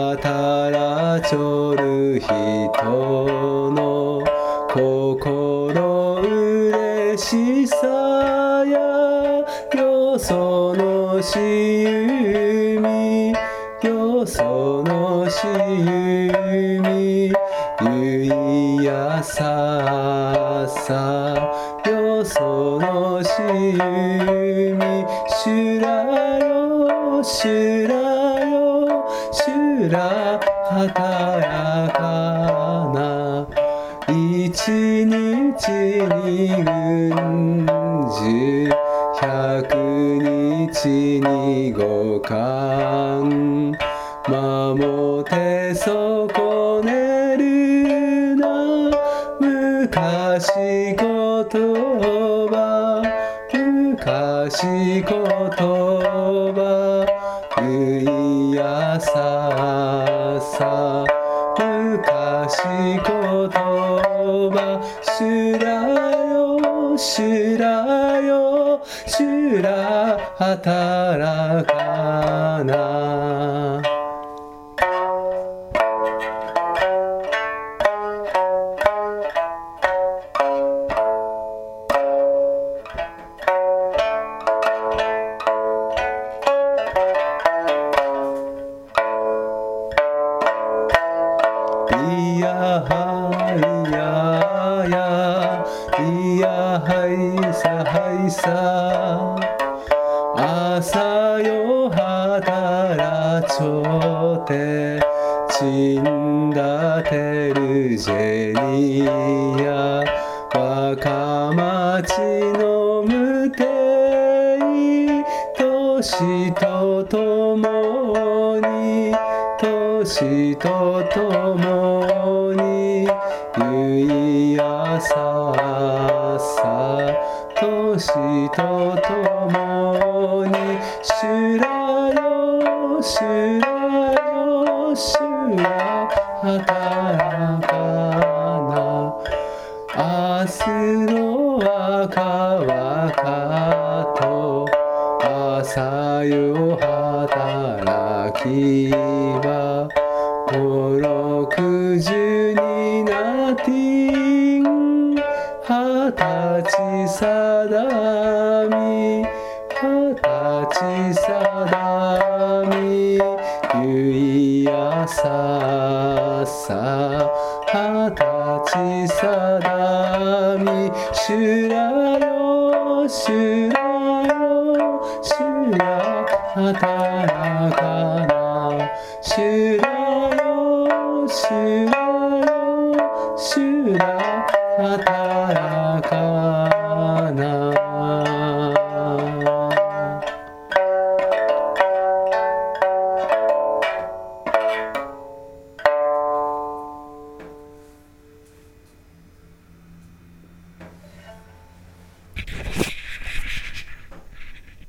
働ちょる人の心嬉しさやよそのしゆみよそのしゆみゆいやささよそのしゆみしゅらよしゅらよしゅら働かな一日に軍事百日に五貫守って損ねるな昔言葉昔言葉ゆいやささ昔言葉しゅらよしゅらよしゅら働かな。いやはいややいやはいさはいさ朝よ働ちょてちんだてるジェニや若町の無定年とともに年とともにゆいやささ年とともにしゅらよしゅらよしゅら働かな明日の赤々と朝よ働きは五六十になって二十歳さだみ二十歳さだみゆいやささ二十歳さだみしゅらよしゅらよしゅら働かなしゅらよしゅらよしゅら働かな